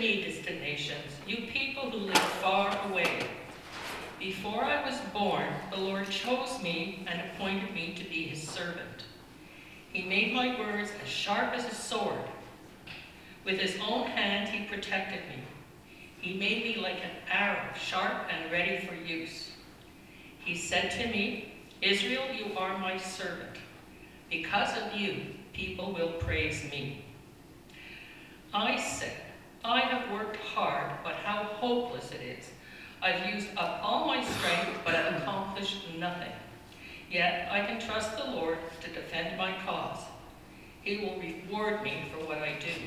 me, distant nations, you people who live far away. Before I was born, the Lord chose me and appointed me to be his servant. He made my words as sharp as a sword. With his own hand he protected me. He made me like an arrow, sharp and ready for use. He said to me, Israel, you are my servant. Because of you, people will praise me. I said, I have worked hard, but how hopeless it is. I've used up all my strength, but have accomplished nothing. Yet I can trust the Lord to defend my cause. He will reward me for what I do.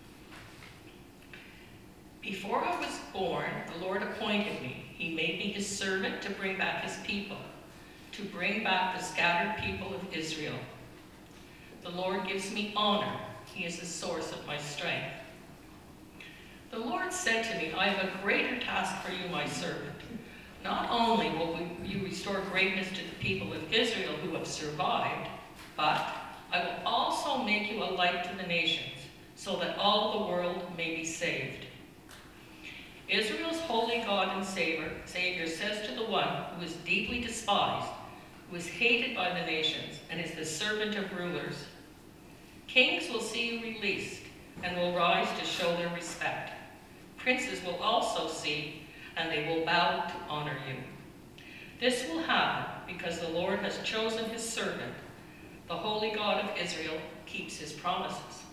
Before I was born, the Lord appointed me. He made me his servant to bring back his people, to bring back the scattered people of Israel. The Lord gives me honor. He is the source of my strength. The Lord said to me, I have a greater task for you, my servant. Not only will you restore greatness to the people of Israel who have survived, but I will also make you a light to the nations, so that all the world may be saved. Israel's holy God and Savior says to the one who is deeply despised, who is hated by the nations, and is the servant of rulers, kings will see you released and will rise to show their respect. Princes will also see, and they will bow to honor you. This will happen because the Lord has chosen his servant. The holy God of Israel keeps his promises.